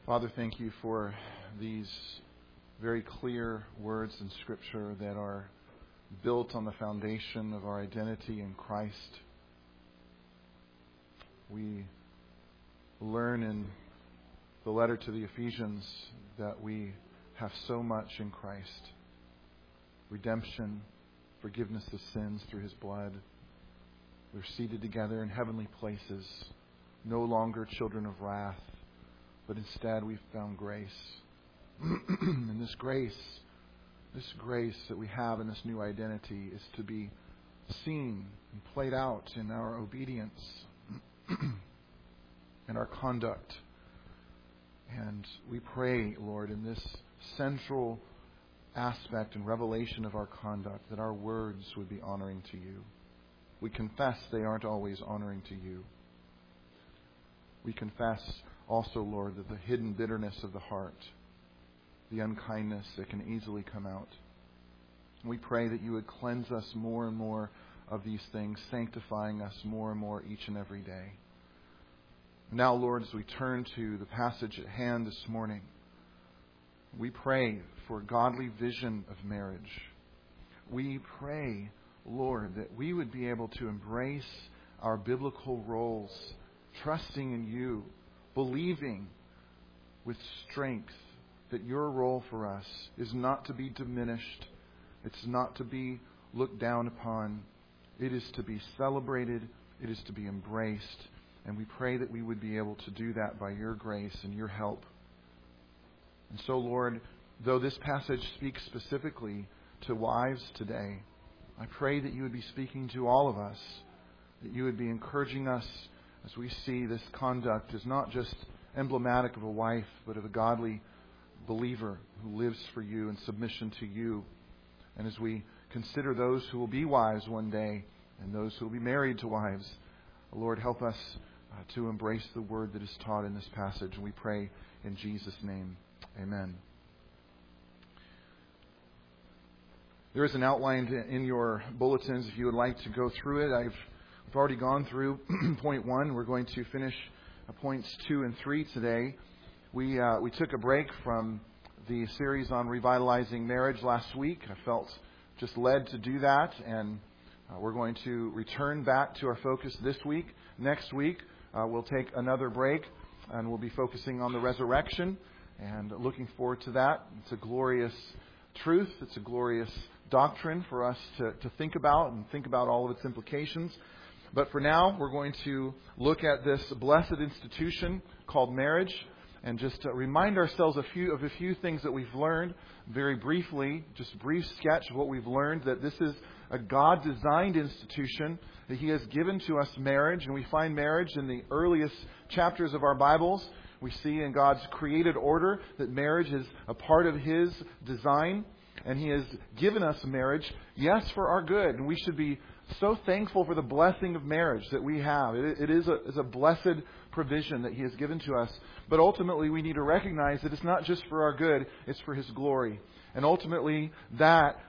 Father, thank you for these very clear words in Scripture that are built on the foundation of our identity in Christ. We learn in the letter to the Ephesians that we have so much in Christ. Redemption, forgiveness of sins through His blood. We're seated together in heavenly places, no longer children of wrath, but instead we've found grace. And this grace that we have in this new identity is to be seen and played out in our obedience and our conduct. And we pray, Lord, in this central aspect and revelation of our conduct, that our words would be honoring to you. We confess they aren't always honoring to you. We confess also, Lord, that the hidden bitterness of the heart, the unkindness that can easily come out. We pray that you would cleanse us more and more of these things, sanctifying us more and more each and every day. Now, Lord, as we turn to the passage at hand this morning, we pray for godly vision of marriage. We pray, Lord, that we would be able to embrace our biblical roles, trusting in you, believing with strength that your role for us is not to be diminished. It's not to be looked down upon. It is to be celebrated. It is to be embraced. And we pray that we would be able to do that by your grace and your help. And so, Lord, though this passage speaks specifically to wives today, I pray that you would be speaking to all of us, that you would be encouraging us as we see this conduct is not just emblematic of a wife, but of a godly believer who lives for you in submission to you. And as we consider those who will be wives one day and those who will be married to wives, Lord, help us to embrace the word that is taught in this passage. And we pray in Jesus' name. Amen. There is an outline in your bulletins if you would like to go through it. We've already gone through point 1. We're going to finish points 2 and 3 today. We took a break from the series on revitalizing marriage last week. I felt just led to do that, and we're going to return back to our focus this week. Next week, we'll take another break, and we'll be focusing on the resurrection, and looking forward to that. It's a glorious truth. It's a glorious doctrine for us to think about and think about all of its implications. But for now, we're going to look at this blessed institution called marriage and just remind ourselves of a few things that we've learned very briefly, just a brief sketch of what we've learned, that this is a God-designed institution, that He has given to us marriage, and we find marriage in the earliest chapters of our Bibles. We see in God's created order that marriage is a part of His design, and He has given us marriage, yes, for our good, and we should be so thankful for the blessing of marriage that we have. It is a blessed provision that He has given to us. But ultimately, we need to recognize that it's not just for our good, it's for His glory. And ultimately, that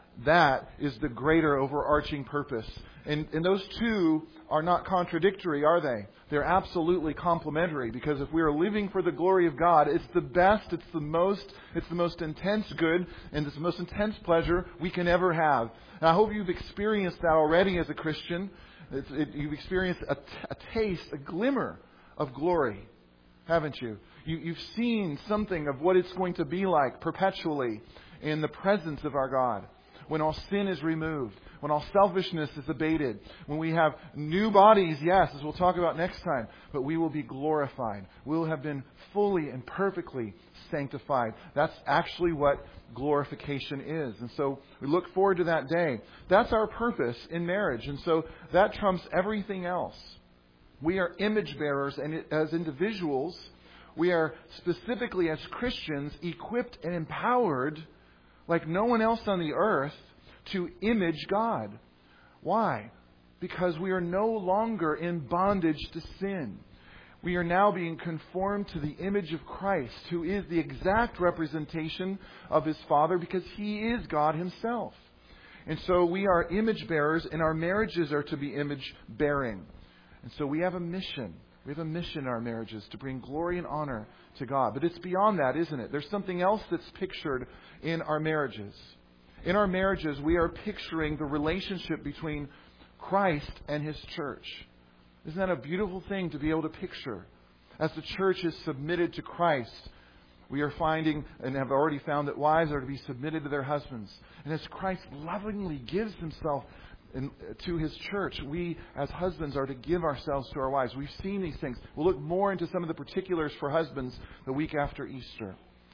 is the greater overarching purpose. And those two are not contradictory, are they? They're absolutely complementary, because if we are living for the glory of God, it's the best, it's the most intense good, and it's the most intense pleasure we can ever have. And I hope you've experienced that already as a Christian. You've experienced a taste, a glimmer of glory, haven't you? You've seen something of what it's going to be like perpetually in the presence of our God. When all sin is removed, when all selfishness is abated, when we have new bodies, yes, as we'll talk about next time, but we will be glorified. We will have been fully and perfectly sanctified. That's actually what glorification is. And so we look forward to that day. That's our purpose in marriage. And so that trumps everything else. We are image bearers, and as individuals, we are specifically as Christians equipped and empowered like no one else on the earth to image God. Why? Because we are no longer in bondage to sin. We are now being conformed to the image of Christ, who is the exact representation of His Father, because He is God Himself. And so we are image bearers, and our marriages are to be image bearing. And so we have a mission. We have a mission in our marriages to bring glory and honor to God. But it's beyond that, isn't it? There's something else that's pictured in our marriages. In our marriages, we are picturing the relationship between Christ and His church. Isn't that a beautiful thing to be able to picture? As the church is submitted to Christ, we are finding and have already found that wives are to be submitted to their husbands. And as Christ lovingly gives Himself to His church, we as husbands are to give ourselves to our wives. We've seen these things. We'll look more into some of the particulars for husbands the week after Easter.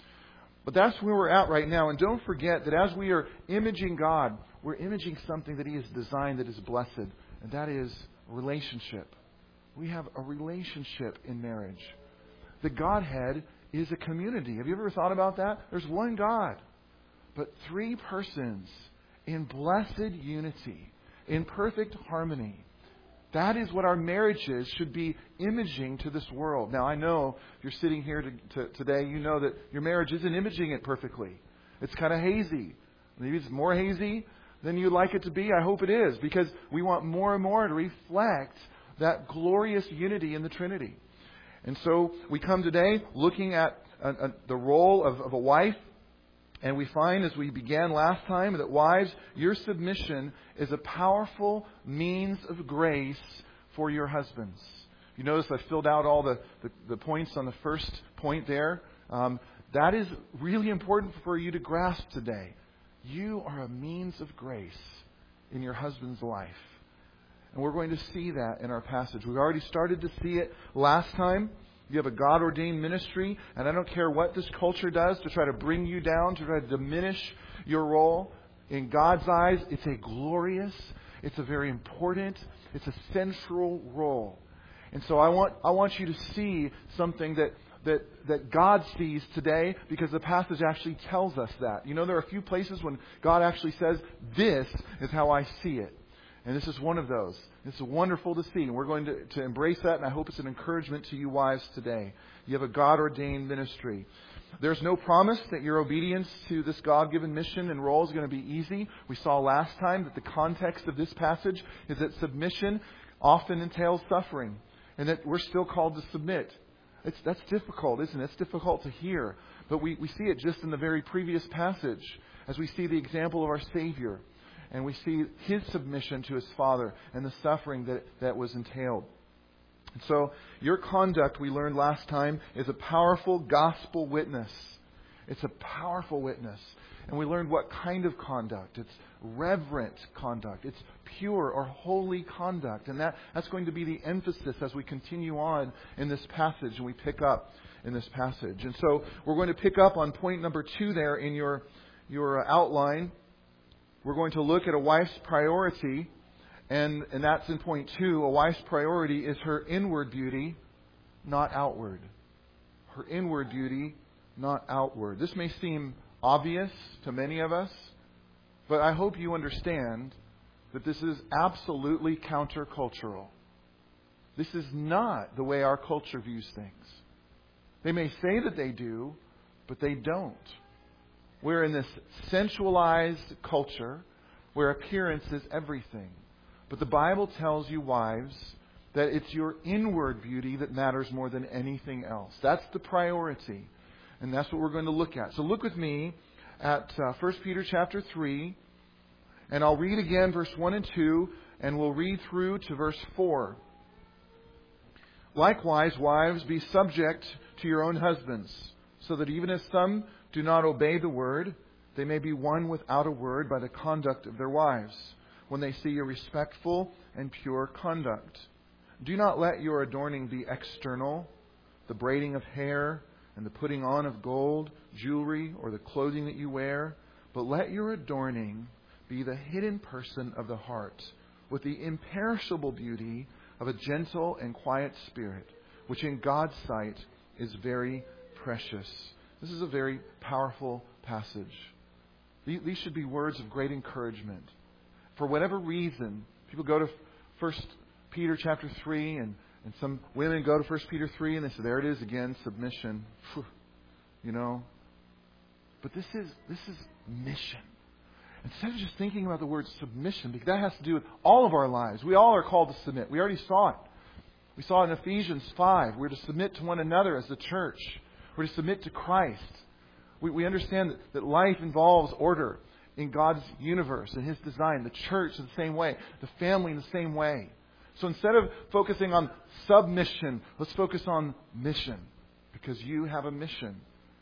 But that's where we're at right now. And don't forget that as we are imaging God, we're imaging something that He has designed that is blessed. And that is a relationship. We have a relationship in marriage. The Godhead is a community. Have you ever thought about that? There's one God, but three persons in blessed unity, in perfect harmony. That is what our marriages should be imaging to this world. Now, I know if you're sitting here today, you know that your marriage isn't imaging it perfectly. It's kind of hazy. Maybe it's more hazy than you'd like it to be. I hope it is, because we want more and more to reflect that glorious unity in the Trinity. And so we come today looking at the role of a wife. And we find, as we began last time, that wives, your submission is a powerful means of grace for your husbands. You notice I filled out all the points on the first point there. That is really important for you to grasp today. You are a means of grace in your husband's life. And we're going to see that in our passage. We've already started to see it last time. You have a God-ordained ministry, and I don't care what this culture does to try to bring you down, to try to diminish your role. In God's eyes, it's a glorious, it's a very important, it's a central role. And so I want you to see something that God sees today, because the passage actually tells us that. You know, there are a few places when God actually says, "This is how I see it." And this is one of those. It's wonderful to see. And we're going to embrace that. And I hope it's an encouragement to you wives today. You have a God-ordained ministry. There's no promise that your obedience to this God-given mission and role is going to be easy. We saw last time that the context of this passage is that submission often entails suffering. And that we're still called to submit. That's difficult, isn't it? It's difficult to hear. But we see it just in the very previous passage as we see the example of our Savior. And we see His submission to His Father and the suffering that was entailed. And so your conduct, we learned last time, is a powerful gospel witness. It's a powerful witness. And we learned what kind of conduct. It's reverent conduct. It's pure or holy conduct. And that's going to be the emphasis as we continue on in this passage and we pick up in this passage. And so we're going to pick up on point number 2 there in your outline. We're going to look at a wife's priority, and that's in point 2. A wife's priority is her inward beauty, not outward. Her inward beauty, not outward. This may seem obvious to many of us, but I hope you understand that this is absolutely countercultural. This is not the way our culture views things. They may say that they do, but they don't. We're in this sensualized culture where appearance is everything. But the Bible tells you, wives, that it's your inward beauty that matters more than anything else. That's the priority. And that's what we're going to look at. So look with me at 1 Peter chapter 3. And I'll read again verse 1 and 2. And we'll read through to verse 4. Likewise, wives, be subject to your own husbands, so that even as some do not obey the word, they may be won without a word by the conduct of their wives, when they see your respectful and pure conduct. Do not let your adorning be external, the braiding of hair and the putting on of gold, jewelry, or the clothing that you wear, but let your adorning be the hidden person of the heart, with the imperishable beauty of a gentle and quiet spirit, which in God's sight is very precious. This is a very powerful passage. These should be words of great encouragement. For whatever reason, people go to 1 Peter chapter 3, and some women go to 1 Peter 3, and they say, there it is again, submission. You know. But this is mission. Instead of just thinking about the word submission, because that has to do with all of our lives. We all are called to submit. We already saw it. We saw in Ephesians 5, we're to submit to one another as the church. We're to submit to Christ. We understand that life involves order in God's universe and His design. The church in the same way. The family in the same way. So instead of focusing on submission, let's focus on mission. Because you have a mission.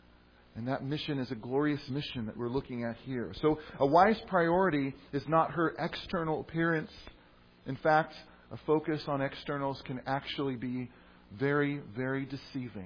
And that mission is a glorious mission that we're looking at here. So a wife's priority is not her external appearance. In fact, a focus on externals can actually be very, very deceiving.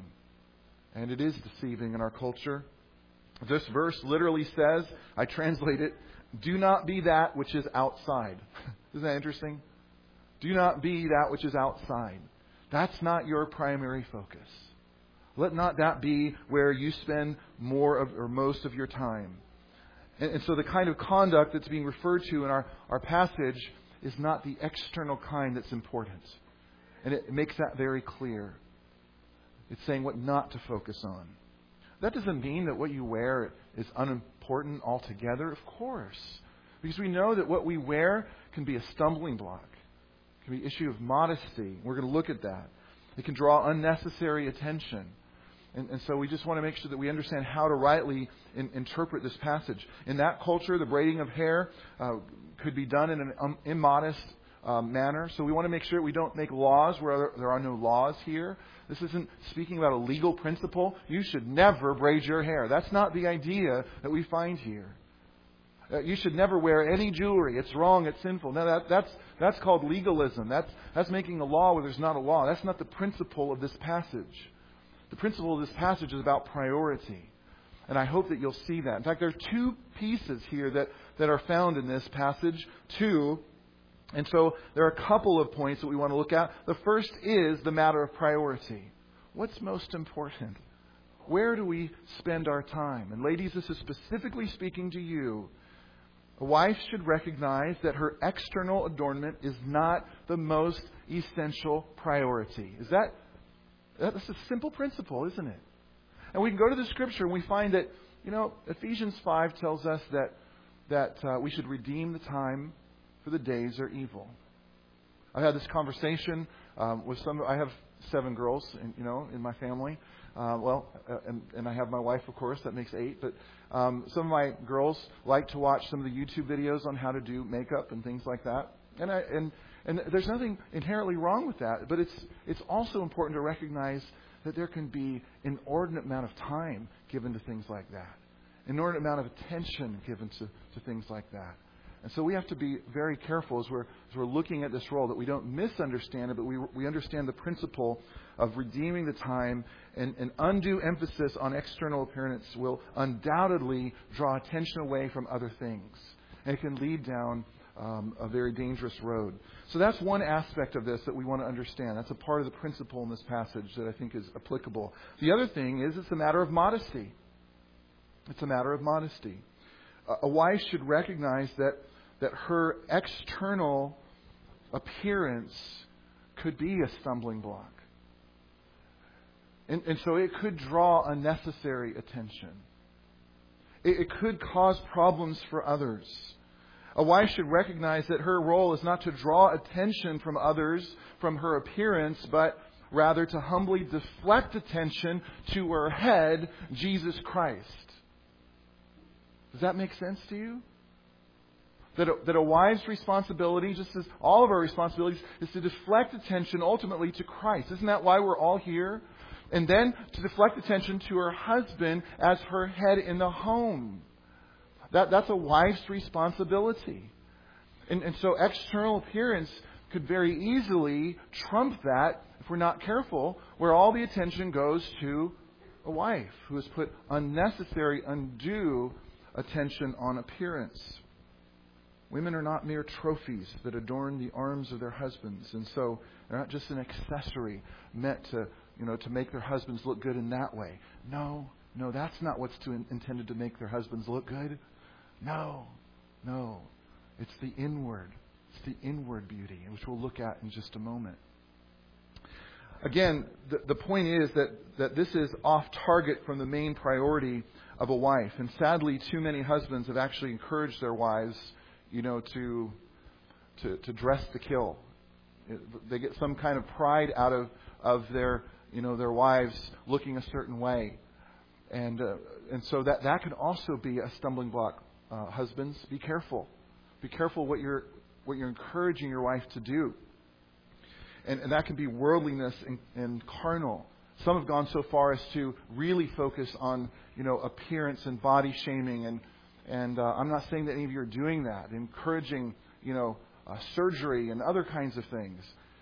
And it is deceiving in our culture. This verse literally says, I translate it, do not be that which is outside. Isn't that interesting? Do not be that which is outside. That's not your primary focus. Let not that be where you spend more of or most of your time. And so the kind of conduct that's being referred to in our passage is not the external kind that's important. And it makes that very clear. It's saying what not to focus on. That doesn't mean that what you wear is unimportant altogether, of course. Because we know that what we wear can be a stumbling block. It can be an issue of modesty. We're going to look at that. It can draw unnecessary attention. And so we just want to make sure that we understand how to rightly interpret this passage. In that culture, the braiding of hair could be done in an immodest manner. So we want to make sure we don't make laws where there are no laws here. This isn't speaking about a legal principle. You should never braid your hair. That's not the idea that we find here. You should never wear any jewelry. It's wrong. It's sinful. No, that's called legalism. That's making a law where there's not a law. That's not the principle of this passage. The principle of this passage is about priority. And I hope that you'll see that. In fact, there are two pieces here that are found in this passage. Two. And so there are a couple of points that we want to look at. The first is the matter of priority. What's most important? Where do we spend our time? And ladies, this is specifically speaking to you. A wife should recognize that her external adornment is not the most essential priority. That's a simple principle, isn't it? And we can go to the Scripture and we find that, Ephesians 5 tells us that we should redeem the time, for the days are evil. I've had this conversation with I have 7 girls, in my family. And I have my wife, of course. That makes 8. But some of my girls like to watch some of the YouTube videos on how to do makeup and things like that. And there's nothing inherently wrong with that. But it's also important to recognize that there can be an inordinate amount of time given to things like that. An inordinate amount of attention given to things like that. And so we have to be very careful as we're looking at this role that we don't misunderstand it, but we understand the principle of redeeming the time, and an undue emphasis on external appearance will undoubtedly draw attention away from other things. And it can lead down a very dangerous road. So that's one aspect of this that we want to understand. That's a part of the principle in this passage that I think is applicable. The other thing is it's a matter of modesty. It's a matter of modesty. A wife should recognize that her external appearance could be a stumbling block. And so it could draw unnecessary attention. It could cause problems for others. A wife should recognize that her role is not to draw attention from others from her appearance, but rather to humbly deflect attention to her head, Jesus Christ. Does that make sense to you? That a wife's responsibility, just as all of our responsibilities, is to deflect attention ultimately to Christ. Isn't that why we're all here? And then to deflect attention to her husband as her head in the home. That's a wife's responsibility. And so external appearance could very easily trump that, if we're not careful, where all the attention goes to a wife who has put unnecessary, undue attention on appearance. Women are not mere trophies that adorn the arms of their husbands. And so they're not just an accessory meant to make their husbands look good in that way. No, that's not what's intended to make their husbands look good. No. It's the inward. It's the inward beauty, which we'll look at in just a moment. Again, the point is that this is off target from the main priority of a wife. And sadly, too many husbands have actually encouraged their wives, to dress to kill. They get some kind of pride out of their their wives looking a certain way, and so that could also be a stumbling block. Husbands, be careful. Be careful what you're encouraging your wife to do, and that can be worldliness and carnal. Some have gone so far as to really focus on appearance and body shaming, and I'm not saying that any of you are doing that, encouraging surgery and other kinds of things.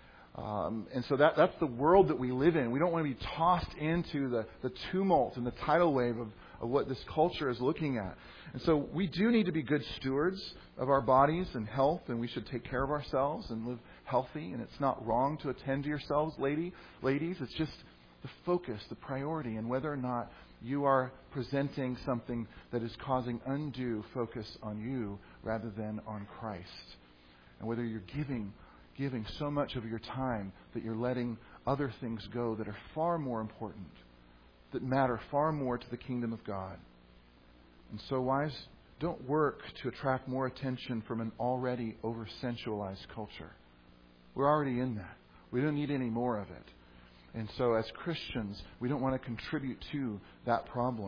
And so that's the world that we live in. We don't want to be tossed into the tumult and the tidal wave of what this culture is looking at. And so we do need to be good stewards of our bodies and health, and we should take care of ourselves and live healthy. And it's not wrong to attend to yourselves, ladies. It's just the focus, the priority, and whether or not you are presenting something that is causing undue focus on you rather than on Christ. And whether you're giving so much of your time that you're letting other things go that are far more important, that matter far more to the kingdom of God. And so, wives, don't work to attract more attention from an already over-sensualized culture. We're already in that. We don't need any more of it. And so, as Christians, we don't want to contribute to that problem.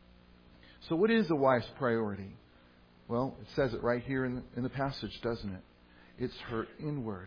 So what is a wife's priority? Well, it says it right here in the passage, doesn't it? It's her inward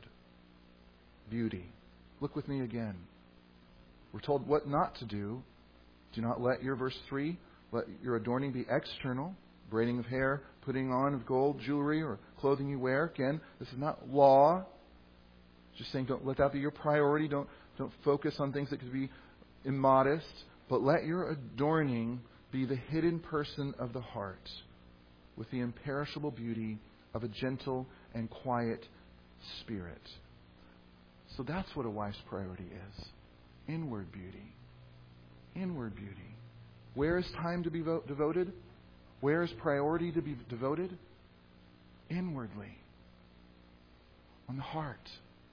beauty. Look with me again. We're told what not to do. Do not let verse 3, let your adorning be external, braiding of hair, putting on of gold, jewelry, or clothing you wear. Again, this is not law. Just saying, don't let that be your priority. Don't focus on things that could be immodest. But let your adorning be the hidden person of the heart, with the imperishable beauty of a gentle and quiet spirit. So that's what a wife's priority is. Inward beauty. Inward beauty. Where is time to be devoted? Where is priority to be devoted? Inwardly. On the heart.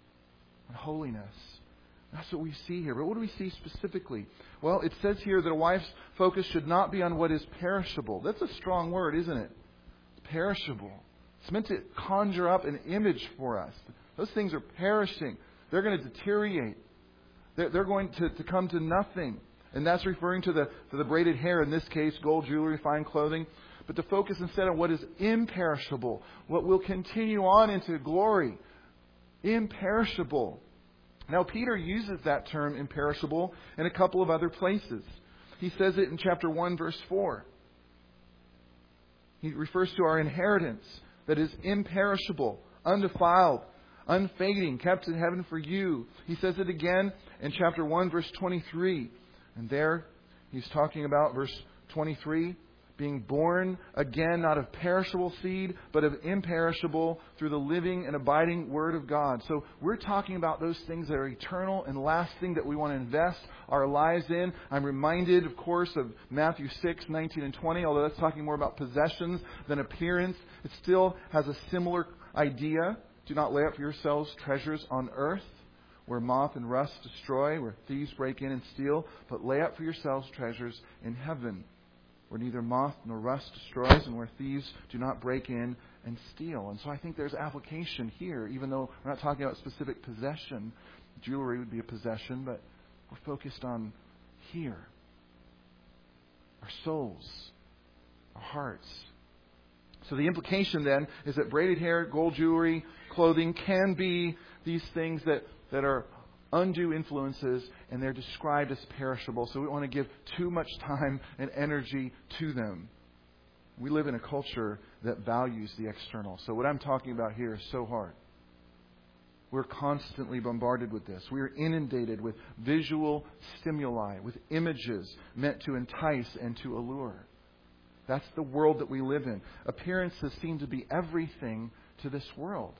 On holiness. That's what we see here. But what do we see specifically? Well, it says here that a wife's focus should not be on what is perishable. That's a strong word, isn't it? It's perishable. It's meant to conjure up an image for us. Those things are perishing. They're going to deteriorate. They're going to come to nothing. And that's referring to the braided hair, in this case, gold jewelry, fine clothing. But to focus instead on what is imperishable, what will continue on into glory. Imperishable. Now, Peter uses that term imperishable in a couple of other places. He says it in chapter 1, verse 4. He refers to our inheritance that is imperishable, undefiled, unfading, kept in heaven for you. He says it again in chapter 1, verse 23. And there he's talking about verse 23, being born again, not of perishable seed, but of imperishable, through the living and abiding Word of God. So we're talking about those things that are eternal and lasting, that we want to invest our lives in. I'm reminded, of course, of Matthew 6, 19 and 20, although that's talking more about possessions than appearance. It still has a similar idea. Do not lay up for yourselves treasures on earth, where moth and rust destroy, where thieves break in and steal, but lay up for yourselves treasures in heaven, where neither moth nor rust destroys, and where thieves do not break in and steal. And so I think there's application here, even though we're not talking about specific possession. Jewelry would be a possession, but we're focused on here. Our souls, our hearts. So the implication then is that braided hair, gold jewelry, clothing can be these things that are undue influences, and they're described as perishable. So we don't want to give too much time and energy to them. We live in a culture that values the external. So what I'm talking about here is so hard. We're constantly bombarded with this. We are inundated with visual stimuli, with images meant to entice and to allure. That's the world that we live in. Appearances seem to be everything to this world.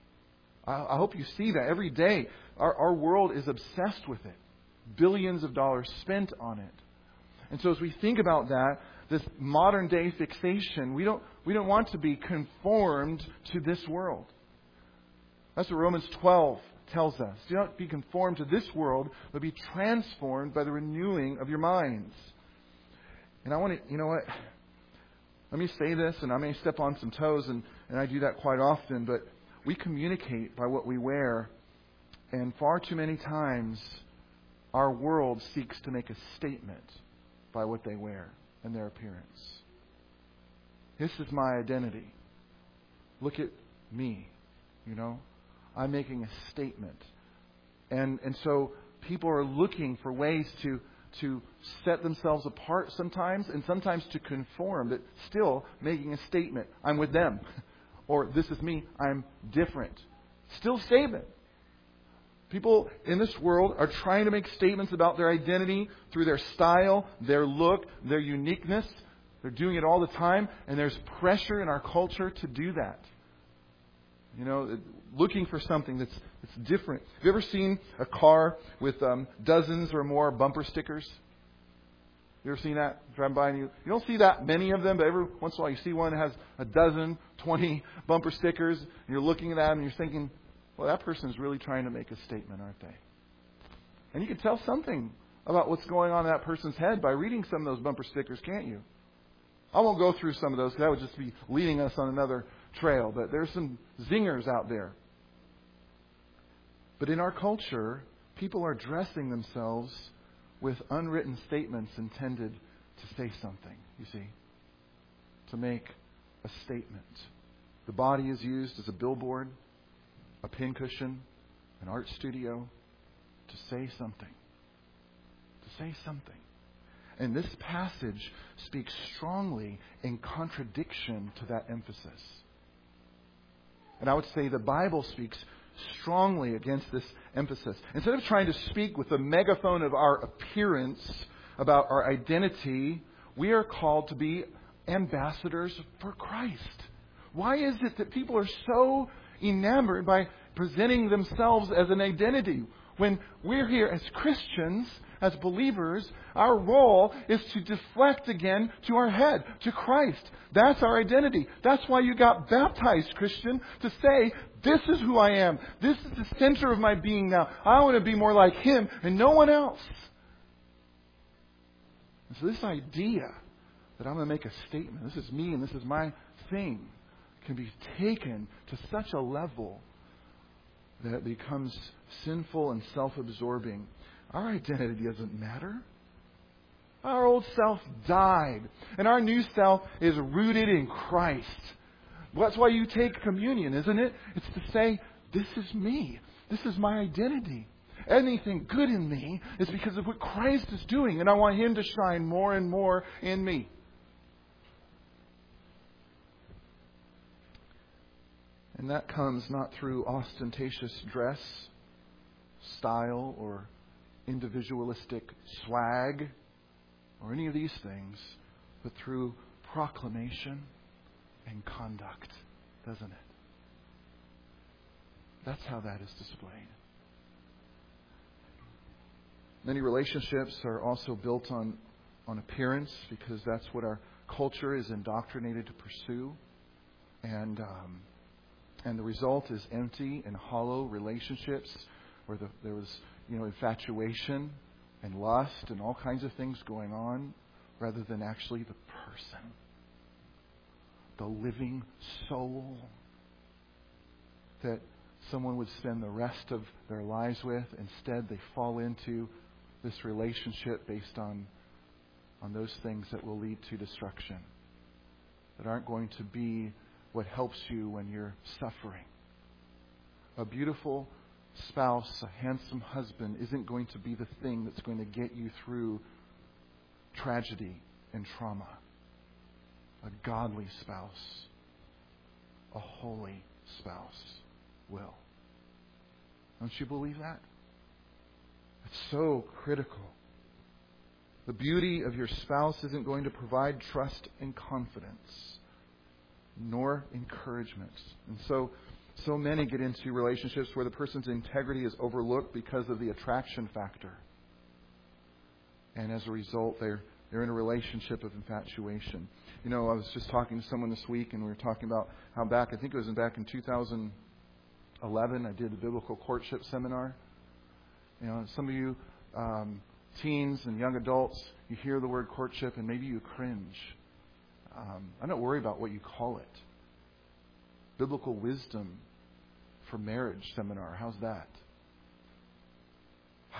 I hope you see that every day. Our world is obsessed with it. Billions of dollars spent on it. And so as we think about that, this modern day fixation, we don't want to be conformed to this world. That's what Romans 12 tells us. Do not be conformed to this world, but be transformed by the renewing of your minds. And I want to, let me say this, and I may step on some toes, and I do that quite often, but we communicate by what we wear And far too many times, our world seeks to make a statement by what they wear and their appearance. This is my identity. Look at me, I'm making a statement. And so people are looking for ways to set themselves apart sometimes, and sometimes to conform, but still making a statement. I'm with them. Or this is me. I'm different. Still statement. People in this world are trying to make statements about their identity through their style, their look, their uniqueness. They're doing it all the time, and there's pressure in our culture to do that. Looking for something that's different. Have you ever seen a car with dozens or more bumper stickers? You ever seen that? Driving by and you don't see that many of them, but every once in a while you see one that has a dozen, 20 bumper stickers, and you're looking at that and you're thinking, well, that person is really trying to make a statement, aren't they? And you can tell something about what's going on in that person's head by reading some of those bumper stickers, can't you? I won't go through some of those because that would just be leading us on another trail, but there's some zingers out there. But in our culture, people are dressing themselves with unwritten statements intended to say something, you see, to make a statement. The body is used as a billboard, a pincushion, an art studio, to say something. To say something. And this passage speaks strongly in contradiction to that emphasis. And I would say the Bible speaks strongly against this emphasis. Instead of trying to speak with the megaphone of our appearance about our identity, we are called to be ambassadors for Christ. Why is it that people are so enamored by presenting themselves as an identity? When we're here as Christians, as believers, our role is to deflect again to our head, to Christ. That's our identity. That's why you got baptized, Christian, to say, this is who I am. This is the center of my being now. I want to be more like Him and no one else. And so this idea that I'm going to make a statement, this is me and this is my thing, can be taken to such a level that it becomes sinful and self-absorbing. Our identity doesn't matter. Our old self died, and our new self is rooted in Christ. That's why you take communion, isn't it? It's to say, this is me. This is my identity. Anything good in me is because of what Christ is doing, and I want Him to shine more and more in me. And that comes not through ostentatious dress, style, or individualistic swag, or any of these things, but through proclamation and conduct, doesn't it? That's how that is displayed. Many relationships are also built on appearance, because that's what our culture is indoctrinated to pursue. And the result is empty and hollow relationships where there was infatuation and lust and all kinds of things going on, rather than actually the person, the living soul that someone would spend the rest of their lives with. Instead, they fall into this relationship based on those things that will lead to destruction, that aren't going to be what helps you when you're suffering. A beautiful spouse, a handsome husband, isn't going to be the thing that's going to get you through tragedy and trauma. A godly spouse, a holy spouse will. Don't you believe that? It's so critical. The beauty of your spouse isn't going to provide trust and confidence, nor encouragement. And so many get into relationships where the person's integrity is overlooked because of the attraction factor. And as a result, they're in a relationship of infatuation. I was just talking to someone this week, and we were talking about how back in 2011, I did the biblical courtship seminar. Some of you teens and young adults, you hear the word courtship and maybe you cringe. I'm not worried about what you call it. Biblical wisdom for marriage seminar. How's that?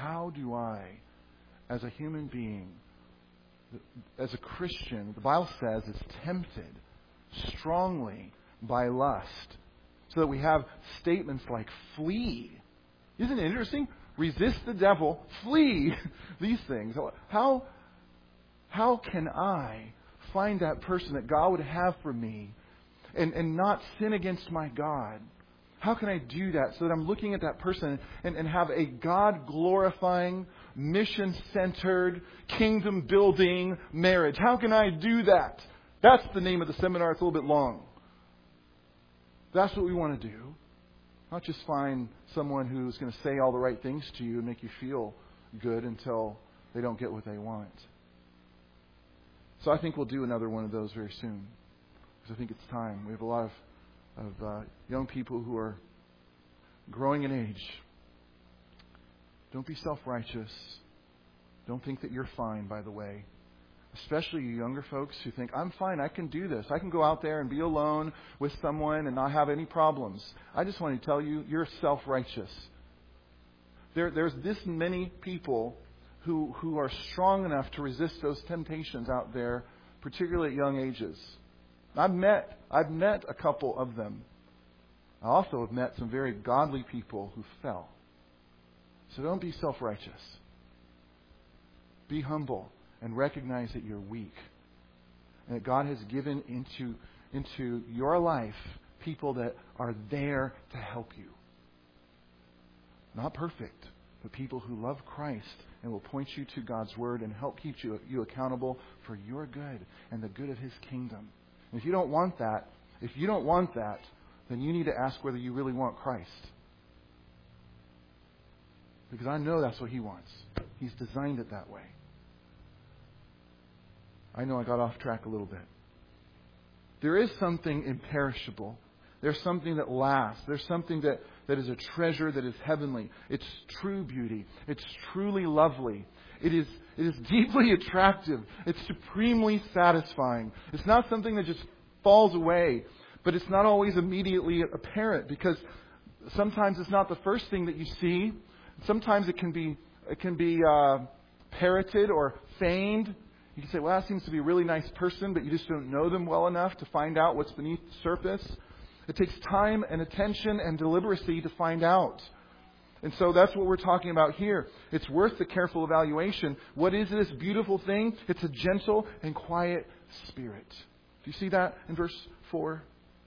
how do I, as a human being, as a Christian, the Bible says is tempted strongly by lust. So that we have statements like flee. Isn't it interesting? Resist the devil, flee these things. How can I find that person that God would have for me and not sin against my God? How can I do that so that I'm looking at that person and have a God-glorifying, mission-centered, kingdom-building marriage? How can I do that? That's the name of the seminar. It's a little bit long. That's what we want to do. Not just find someone who's going to say all the right things to you and make you feel good until they don't get what they want. So I think we'll do another one of those very soon. Because I think it's time. We have a lot of young people who are growing in age. Don't be self-righteous. Don't think that you're fine, by the way. Especially you younger folks who think, I'm fine, I can do this. I can go out there and be alone with someone and not have any problems. I just want to tell you, you're self-righteous. There's this many people who are strong enough to resist those temptations out there, particularly at young ages. I've met a couple of them. I also have met some very godly people who fell. So don't be self-righteous. Be humble and recognize that you're weak. And that God has given into your life people that are there to help you. Not perfect, but people who love Christ and will point you to God's Word and help keep you accountable for your good and the good of His kingdom. And if you don't want that, then you need to ask whether you really want Christ. Because I know that's what He wants. He's designed it that way. I know I got off track a little bit. There is something imperishable. There's something that lasts. There's something that is a treasure that is heavenly. It's true beauty. It's truly lovely. It is deeply attractive. It's supremely satisfying. It's not something that just falls away, but it's not always immediately apparent because sometimes it's not the first thing that you see. Sometimes it can be parroted or feigned. You can say, well, that seems to be a really nice person, but you just don't know them well enough to find out what's beneath the surface. It takes time and attention and deliberacy to find out. And so that's what we're talking about here. It's worth the careful evaluation. What is this beautiful thing? It's a gentle and quiet spirit. Do you see that in verse 4?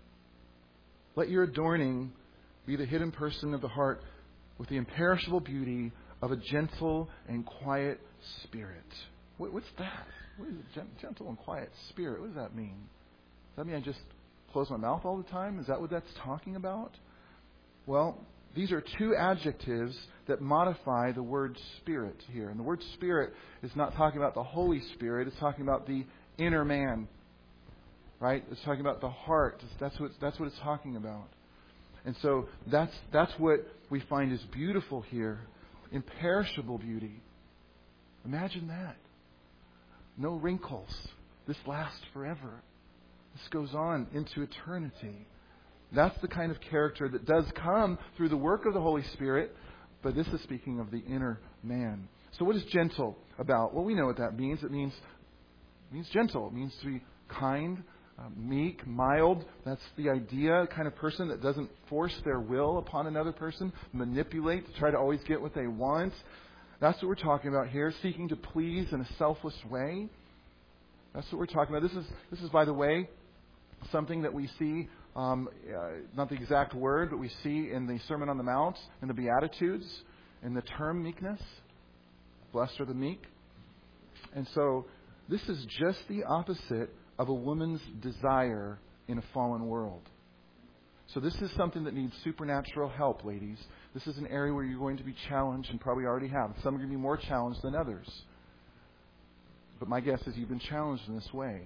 Let your adorning be the hidden person of the heart with the imperishable beauty of a gentle and quiet spirit. What's that? What is a gentle and quiet spirit? What does that mean? Does that mean I just close my mouth all the time? Is that what that's talking about? Well, these are two adjectives that modify the word spirit here. And the word spirit is not talking about the Holy Spirit. It's talking about the inner man. Right? It's talking about the heart. That's what it's talking about. And so that's what we find is beautiful here. Imperishable beauty. Imagine that. No wrinkles. This lasts forever. This goes on into eternity. That's the kind of character that does come through the work of the Holy Spirit, but this is speaking of the inner man. So what is gentle about? Well, we know what that means. It means gentle. It means to be kind, meek, mild. That's the idea. The kind of person that doesn't force their will upon another person, manipulate to try to always get what they want. That's what we're talking about here, seeking to please in a selfless way. That's what we're talking about. This is, by the way, something that we see, not the exact word, but we see in the Sermon on the Mount, in the Beatitudes, in the term meekness. Blessed are the meek. And so this is just the opposite of a woman's desire in a fallen world. So this is something that needs supernatural help, ladies. This is an area where you're going to be challenged and probably already have. Some are going to be more challenged than others. But my guess is you've been challenged in this way.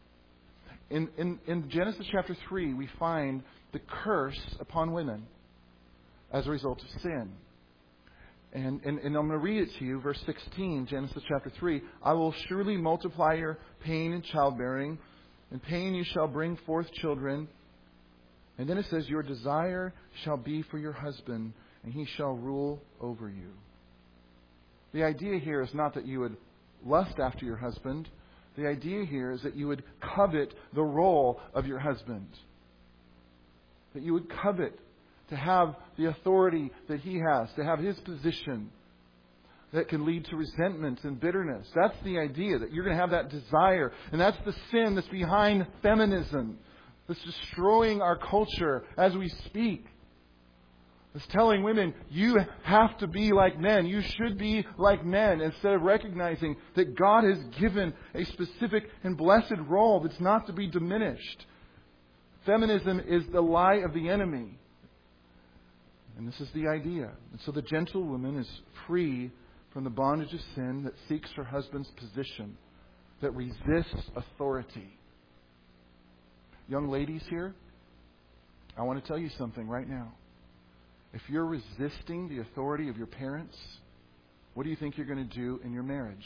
In Genesis chapter 3, we find the curse upon women as a result of sin. And I'm going to read it to you, verse 16, Genesis chapter 3. I will surely multiply your pain in childbearing. In pain you shall bring forth children. And then it says, your desire shall be for your husband, and he shall rule over you. The idea here is not that you would lust after your husband. The idea here is that you would covet the role of your husband. That you would covet to have the authority that he has, to have his position that can lead to resentment and bitterness. That's the idea, that you're going to have that desire. And that's the sin that's behind feminism, that's destroying our culture as we speak. It's telling women, you have to be like men. You should be like men, instead of recognizing that God has given a specific and blessed role that's not to be diminished. Feminism is the lie of the enemy. And this is the idea. And so the gentle woman is free from the bondage of sin, that seeks her husband's position, that resists authority. Young ladies here, I want to tell you something right now. If you're resisting the authority of your parents, what do you think you're going to do in your marriage?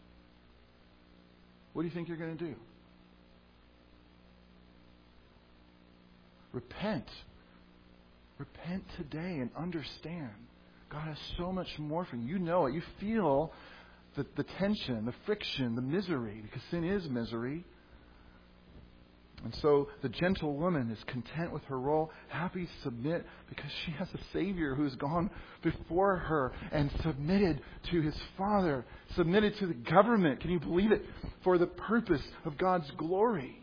What do you think you're going to do? Repent. Repent today and understand God has so much more for you. You know it. You feel the tension, the friction, the misery, because sin is misery. And so the gentle woman is content with her role, happy to submit because she has a Savior who has gone before her and submitted to His Father, submitted to the government. Can you believe it? For the purpose of God's glory.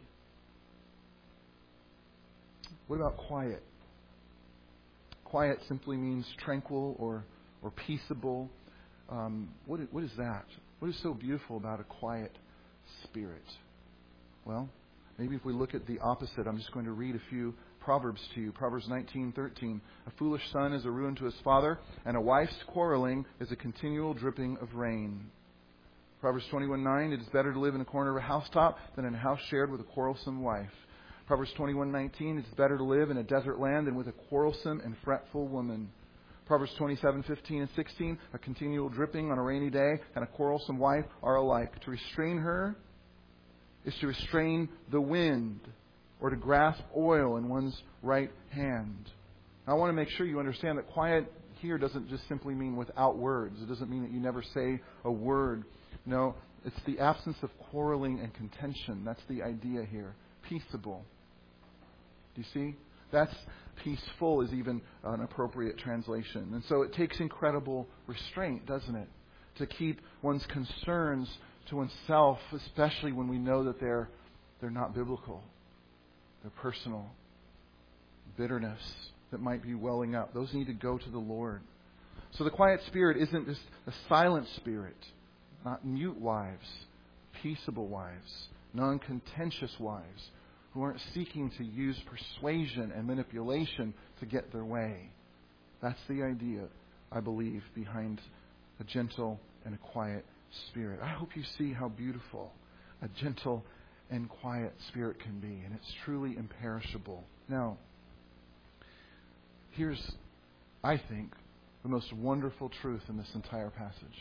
What about quiet? Quiet simply means tranquil or peaceable. What is that? What is so beautiful about a quiet spirit? Well, maybe if we look at the opposite, I'm just going to read a few Proverbs to you. Proverbs 19:13. A foolish son is a ruin to his father, and a wife's quarreling is a continual dripping of rain. Proverbs 21:9. It is better to live in a corner of a housetop than in a house shared with a quarrelsome wife. Proverbs 21:19. It is better to live in a desert land than with a quarrelsome and fretful woman. Proverbs 27:15 and 16. A continual dripping on a rainy day and a quarrelsome wife are alike. To restrain her is to restrain the wind, or to grasp oil in one's right hand. Now, I want to make sure you understand that quiet here doesn't just simply mean without words. It doesn't mean that you never say a word. No, it's the absence of quarreling and contention. That's the idea here. Peaceable. Do you see? That's peaceful is even an appropriate translation. And so it takes incredible restraint, doesn't it? To keep one's concerns to oneself, especially when we know that they're not biblical. They're personal. Bitterness that might be welling up. Those need to go to the Lord. So the quiet spirit isn't just a silent spirit. Not mute wives. Peaceable wives. Non-contentious wives. Who aren't seeking to use persuasion and manipulation to get their way. That's the idea, I believe, behind a gentle and a quiet spirit. I hope you see how beautiful a gentle and quiet spirit can be. And it's truly imperishable. Now, here's, I think, the most wonderful truth in this entire passage.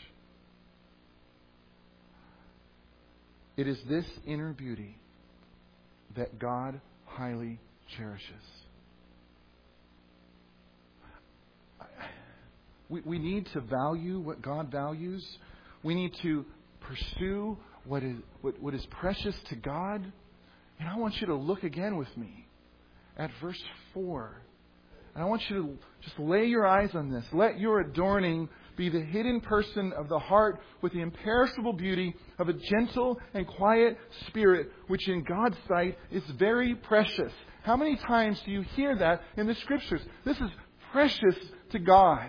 It is this inner beauty that God highly cherishes. We need to value what God values. We need to pursue what is precious to God. And I want you to look again with me at verse 4. And I want you to just lay your eyes on this. Let your adorning be the hidden person of the heart with the imperishable beauty of a gentle and quiet spirit, which in God's sight is very precious. How many times do you hear that in the Scriptures? This is precious to God.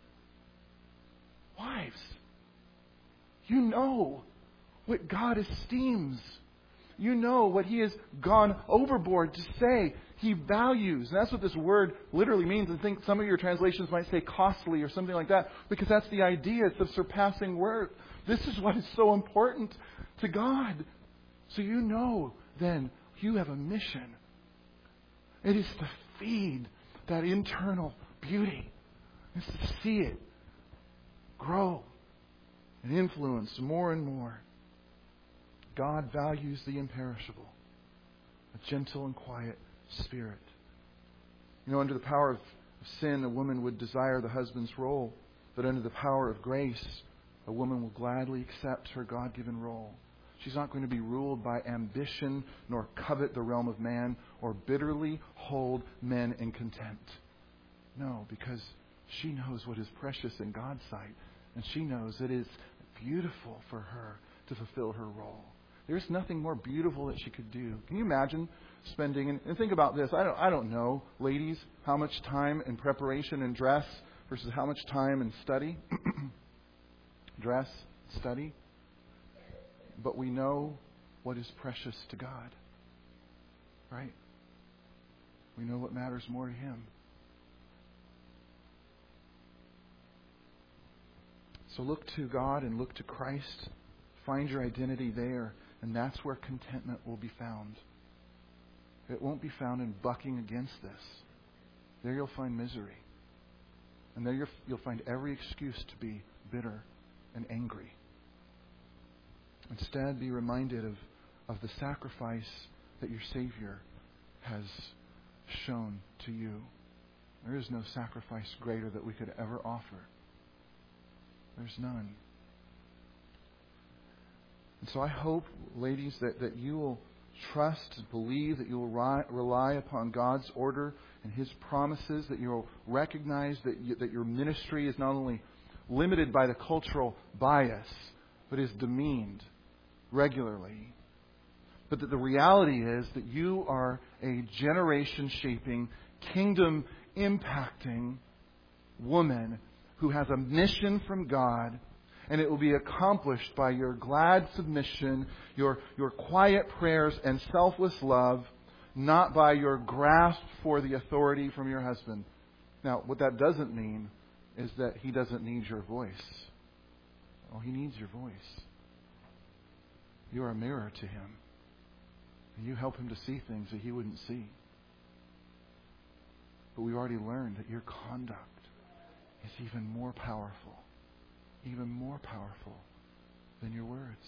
Wives, you know what God esteems. You know what He has gone overboard to say He values. And that's what this word literally means. I think some of your translations might say costly or something like that, because that's the idea. It's of surpassing worth. This is what is so important to God. So you know then you have a mission. It is to feed that internal beauty. It's to see it grow and influence more and more. God values the imperishable, a gentle and quiet spirit. You know, under the power of sin, a woman would desire the husband's role, but under the power of grace, A woman will gladly accept her God-given role. She's not going to be ruled by ambition, nor covet the realm of man, or bitterly hold men in contempt. No, because she knows what is precious in God's sight, and she knows it is beautiful for her to fulfill her role. There's nothing more beautiful that she could do. Can you imagine spending, and think about this, I don't know, ladies, how much time in preparation and dress versus how much time in study? Dress, study. But we know what is precious to God. Right? We know what matters more to Him. So look to God and look to Christ. Find your identity there, and that's where contentment will be found. It won't be found in bucking against this. There you'll find misery. And there you'll find every excuse to be bitter and angry. Instead, be reminded of the sacrifice that your Savior has shown to you. There is no sacrifice greater that we could ever offer. There's none. And so I hope, ladies, that you will trust, believe, that you will rely upon God's order and His promises, that you will recognize that your ministry is not only limited by the cultural bias, but is demeaned regularly. But that the reality is that you are a generation-shaping, kingdom-impacting woman who has a mission from God, and it will be accomplished by your glad submission, your quiet prayers and selfless love, not by your grasp for the authority from your husband. Now, what that doesn't mean is that he doesn't need your voice. Oh, he needs your voice. You are a mirror to him. And you help him to see things that he wouldn't see. But we've already learned that your conduct is even more powerful than your words.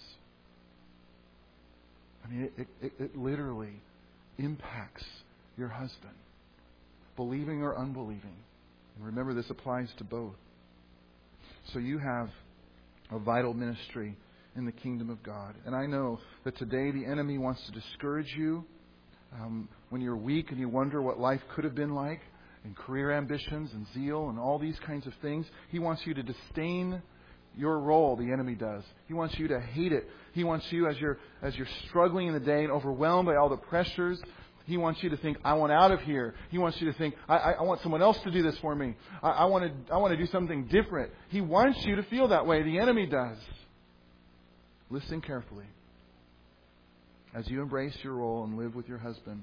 I mean, it literally impacts your husband, believing or unbelieving. And remember, this applies to both. So you have a vital ministry in the kingdom of God. And I know that today the enemy wants to discourage you when you're weak and you wonder what life could have been like, and career ambitions and zeal and all these kinds of things. He wants you to disdain your role, the enemy does. He wants you to hate it. He wants you, as you're struggling in the day and overwhelmed by all the pressures, he wants you to think, I want out of here. He wants you to think, I want someone else to do this for me. I want to do something different. He wants you to feel that way. The enemy does. Listen carefully. As you embrace your role and live with your husband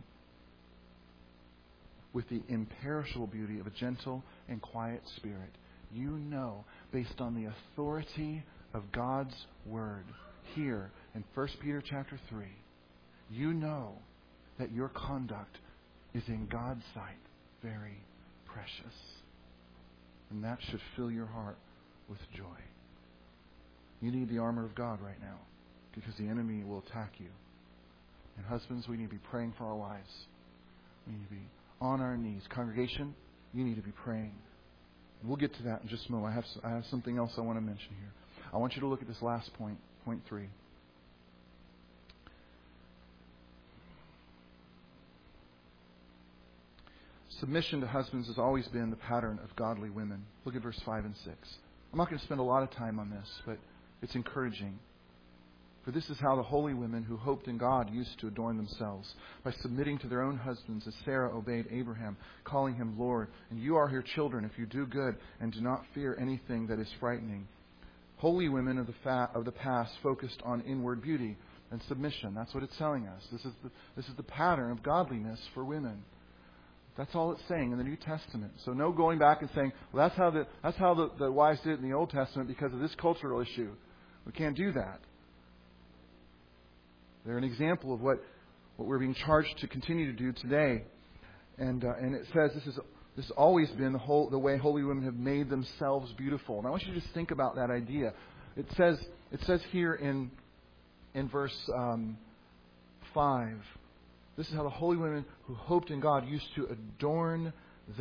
with the imperishable beauty of a gentle and quiet spirit, you know, based on the authority of God's Word here in 1 Peter chapter 3, you know that your conduct is in God's sight very precious. And that should fill your heart with joy. You need the armor of God right now, because the enemy will attack you. And husbands, we need to be praying for our wives. We need to be on our knees. Congregation, you need to be praying. We'll get to that in just a moment. I have something else I want to mention here. I want you to look at this last point, point 3. Submission to husbands has always been the pattern of godly women. Look at verse 5 and 6. I'm not going to spend a lot of time on this, but it's encouraging. For this is how the holy women who hoped in God used to adorn themselves, by submitting to their own husbands, as Sarah obeyed Abraham, calling him Lord. And you are her children if you do good and do not fear anything that is frightening. Holy women of the past focused on inward beauty and submission. That's what it's telling us. This is the pattern of godliness for women. That's all it's saying in the New Testament. So no going back and saying, well, that's how the wives did it in the Old Testament because of this cultural issue. We can't do that. They're an example of what we're being charged to continue to do today. And it says this has always been the way holy women have made themselves beautiful. And I want you to just think about that idea. It says here in verse 5, this is how the holy women who hoped in God used to adorn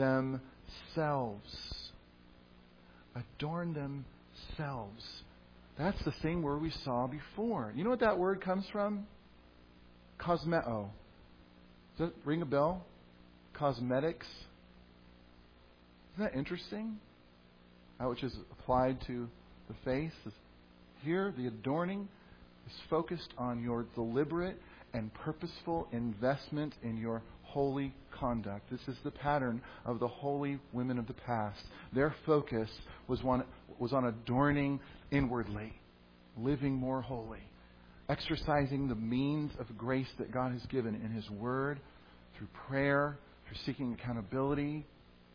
themselves. Adorn themselves. That's the same word we saw before. You know what that word comes from? Cosmeo. Does that ring a bell? Cosmetics. Isn't that interesting? That which is applied to the face. Here, the adorning is focused on your deliberate and purposeful investment in your holy conduct. This is the pattern of the holy women of the past. Their focus was on adorning inwardly, living more holy, exercising the means of grace that God has given in His Word, through prayer, through seeking accountability.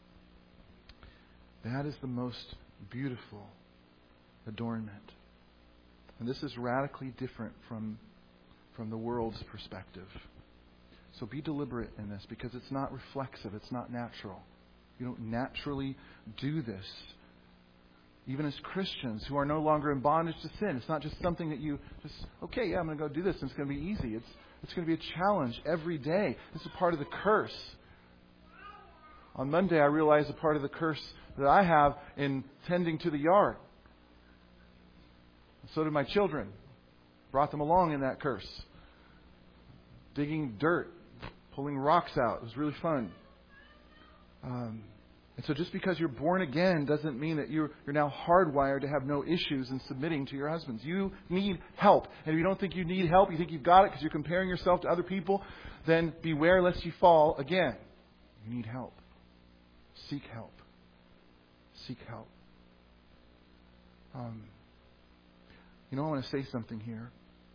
That is the most beautiful adornment. And this is radically different from the world's perspective. So be deliberate in this, because it's not reflexive, it's not natural. You don't naturally do this. Even as Christians who are no longer in bondage to sin, it's not just something that you just, okay, yeah, I'm going to go do this and it's going to be easy. It's going to be a challenge every day. This is part of the curse. On Monday, I realized a part of the curse that I have in tending to the yard. So did my children. Brought them along in that curse. Digging dirt, pulling rocks out. It was really fun. And so just because you're born again doesn't mean that you're now hardwired to have no issues in submitting to your husbands. You need help. And if you don't think you need help, you think you've got it because you're comparing yourself to other people, then beware lest you fall again. You need help. Seek help. Seek help. I want to say something here.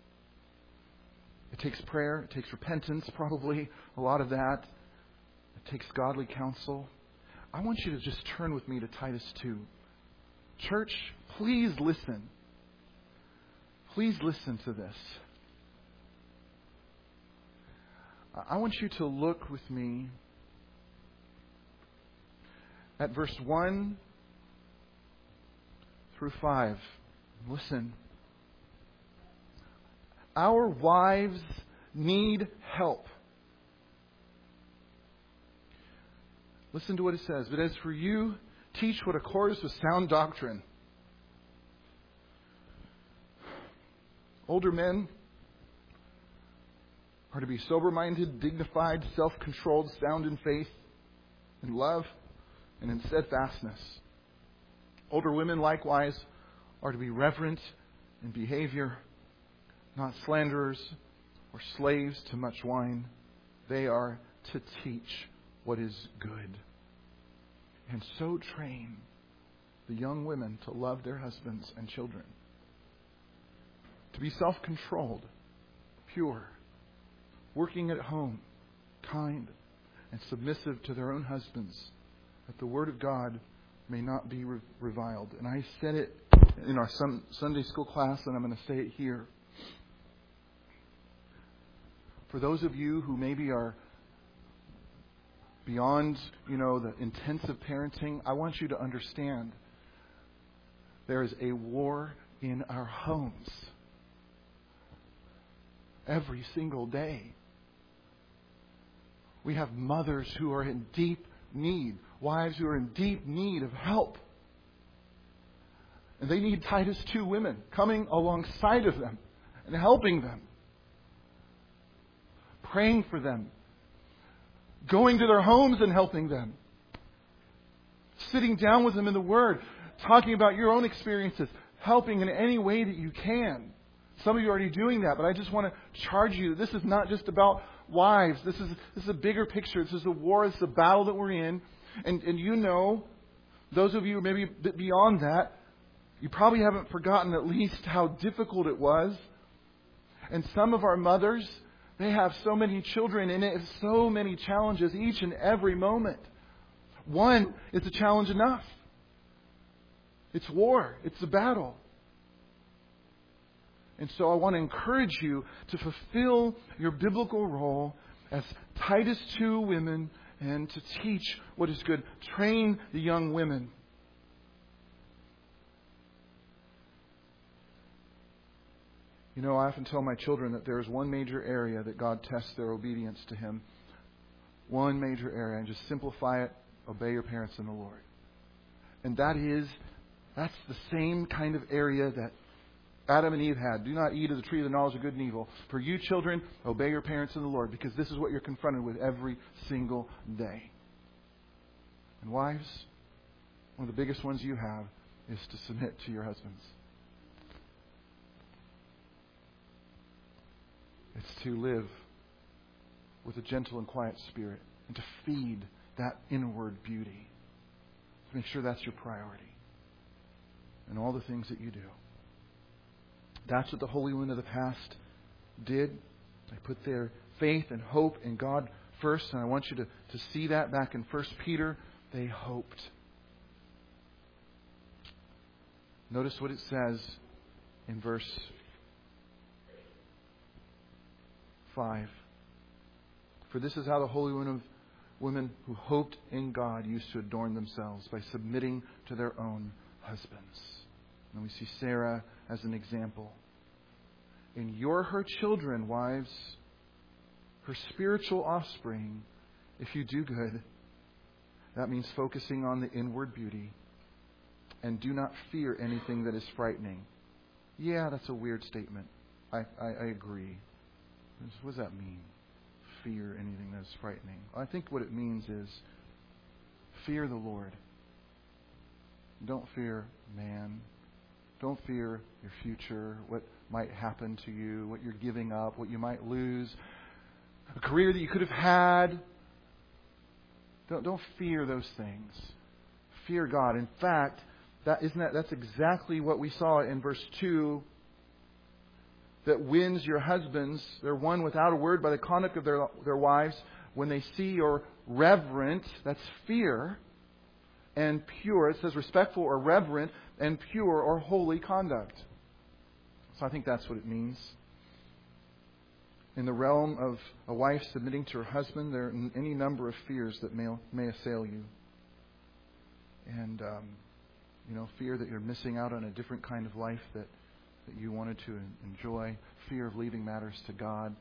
It takes prayer. It takes repentance, probably. A lot of that. It takes godly counsel. I want you to just turn with me to Titus 2. Church, please listen. Please listen to this. I want you to look with me at verse 1 through 5. Listen. Our wives need help. Listen to what it says. But as for you, teach what accords with sound doctrine. Older men are to be sober-minded, dignified, self-controlled, sound in faith, in love, and in steadfastness. Older women, likewise, are to be reverent in behavior, not slanderers or slaves to much wine. They are to teach what is good. And so train the young women to love their husbands and children. To be self-controlled, pure, working at home, kind, and submissive to their own husbands, that the Word of God may not be reviled. And I said it in our Sunday school class, and I'm going to say it here. For those of you who maybe are beyond, the intensive parenting, I want you to understand there is a war in our homes every single day. We have mothers who are in deep need, wives who are in deep need of help. And they need Titus 2 women coming alongside of them and helping them, praying for them, going to their homes and helping them, sitting down with them in the Word, talking about your own experiences, helping in any way that you can. Some of you are already doing that, but I just want to charge you that this is not just about wives. This is a bigger picture. This is a war. This is a battle that we're in. And those of you maybe a bit beyond that, you probably haven't forgotten at least how difficult it was. And some of our mothers, they have so many children and it is so many challenges each and every moment. One is a challenge enough. It's war. It's a battle. And so I want to encourage you to fulfill your biblical role as Titus 2 women and to teach what is good. Train the young women. I often tell my children that there is one major area that God tests their obedience to Him. One major area. And just simplify it. Obey your parents in the Lord. And that's the same kind of area that Adam and Eve had. Do not eat of the tree of the knowledge of good and evil. For you children, obey your parents in the Lord, because this is what you're confronted with every single day. And wives, one of the biggest ones you have is to submit to your husbands. It's to live with a gentle and quiet spirit and to feed that inward beauty. To make sure that's your priority in all the things that you do. That's what the holy women of the past did. They put their faith and hope in God first, and I want you to see that back in 1 Peter. They hoped. Notice what it says in verse 5. For this is how the holy women who hoped in God used to adorn themselves, by submitting to their own husbands. And we see Sarah as an example. And you're her children, wives, her spiritual offspring, if you do good. That means focusing on the inward beauty. And do not fear anything that is frightening. Yeah, that's a weird statement. I agree. What does that mean? Fear anything that is frightening. I think what it means is fear the Lord. Don't fear man. Don't fear your future, what might happen to you, what you're giving up, what you might lose, a career that you could have had. Don't fear those things. Fear God. In fact, that's exactly what we saw in verse 2. That wins your husbands. They're won without a word by the conduct of their wives. When they see your reverent, that's fear, and pure. It says respectful or reverent, and pure or holy conduct. So I think that's what it means. In the realm of a wife submitting to her husband, there are any number of fears that may assail you. And, fear that you're missing out on a different kind of life that you wanted to enjoy. Fear of leaving matters to God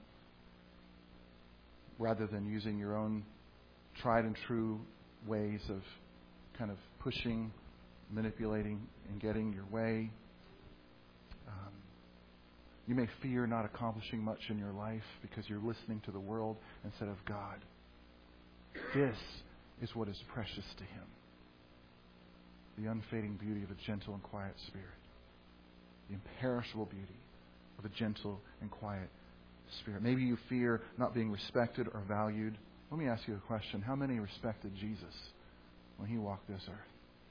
rather than using your own tried and true ways of kind of pushing, manipulating, and getting your way. You may fear not accomplishing much in your life because you're listening to the world instead of God. This is what is precious to Him. The unfading beauty of a gentle and quiet spirit. The imperishable beauty of a gentle and quiet spirit. Maybe you fear not being respected or valued. Let me ask you a question. How many respected Jesus when He walked this earth?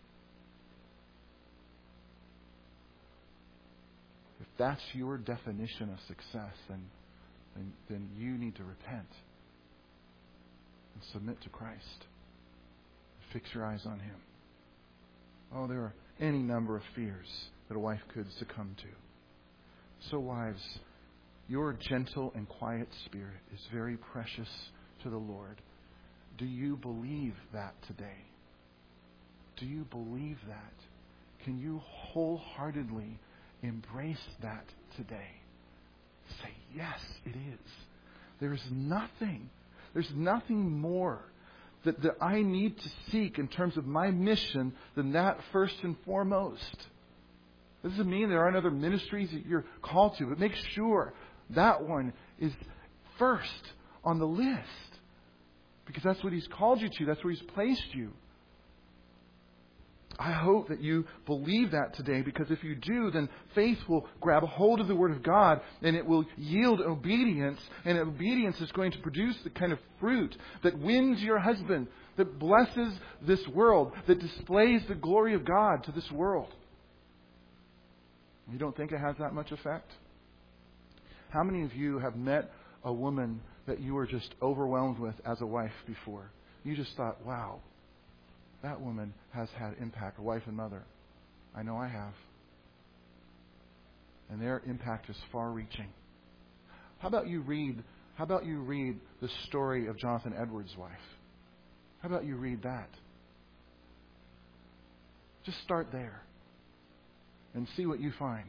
If that's your definition of success, then you need to repent and submit to Christ. Fix your eyes on Him. Oh, there are any number of fears that a wife could succumb to. So wives, your gentle and quiet spirit is very precious to the Lord. Do you believe that today? Do you believe that? Can you wholeheartedly embrace that today? Say, yes, it is. There's nothing more that I need to seek in terms of my mission than that first and foremost. This doesn't mean there aren't other ministries that you're called to, but make sure that one is first on the list. Because that's what He's called you to. That's where He's placed you. I hope that you believe that today, because if you do, then faith will grab a hold of the Word of God and it will yield obedience, and obedience is going to produce the kind of fruit that wins your husband, that blesses this world, that displays the glory of God to this world. You don't think it has that much effect? How many of you have met a woman that you were just overwhelmed with as a wife before? You just thought, wow, that woman has had impact, a wife and mother. I know I have. And their impact is far-reaching. How about you read the story of Jonathan Edwards' wife? How about you read that? Just start there and see what you find.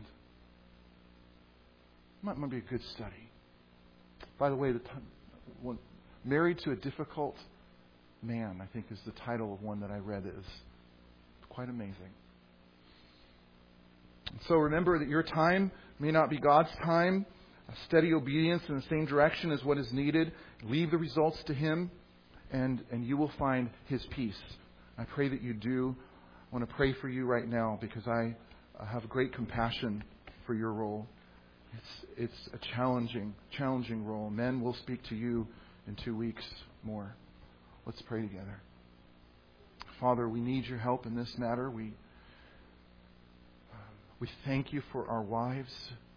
It might be a good study. By the way, Married to a Difficult Man, I think, is the title of one that I read that is quite amazing. So remember that your time may not be God's time. A steady obedience in the same direction is what is needed. Leave the results to Him, and you will find His peace. I pray that you do. I want to pray for you right now because I have great compassion for your role. It's a challenging role. Men will speak to you in 2 weeks more. Let's pray together. Father, we need your help in this matter. We thank you for our wives.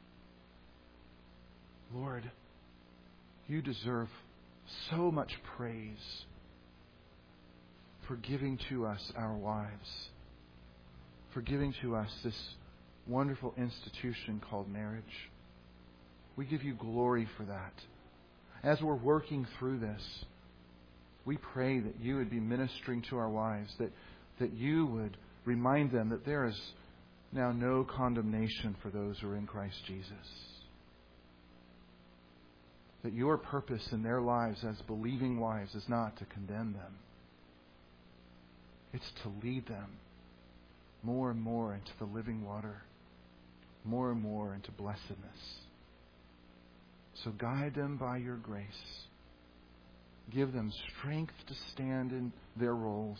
Lord, you deserve so much praise for giving to us our wives, for giving to us this wonderful institution called marriage. We give you glory for that. As we're working through this, we pray that you would be ministering to our wives, that you would remind them that there is now no condemnation for those who are in Christ Jesus. That your purpose in their lives as believing wives is not to condemn them. It's to lead them more and more into the living water, more and more into blessedness. So guide them by your grace. Give them strength to stand in their roles.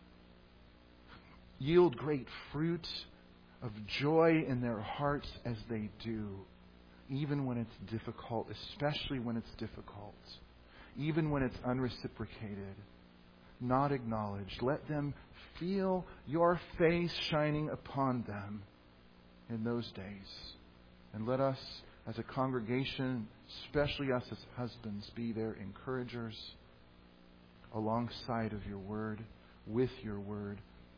Yield great fruit of joy in their hearts as they do, even when it's difficult, especially when it's difficult, even when it's unreciprocated, not acknowledged. Let them feel your face shining upon them in those days. And let us as a congregation, especially us as husbands, be their encouragers alongside of your word, with your word.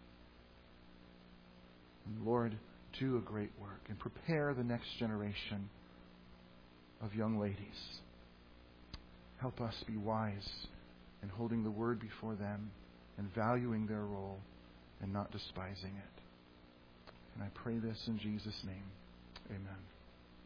And Lord, do a great work and prepare the next generation of young ladies. Help us be wise in holding the word before them and valuing their role and not despising it. And I pray this in Jesus' name. Amen.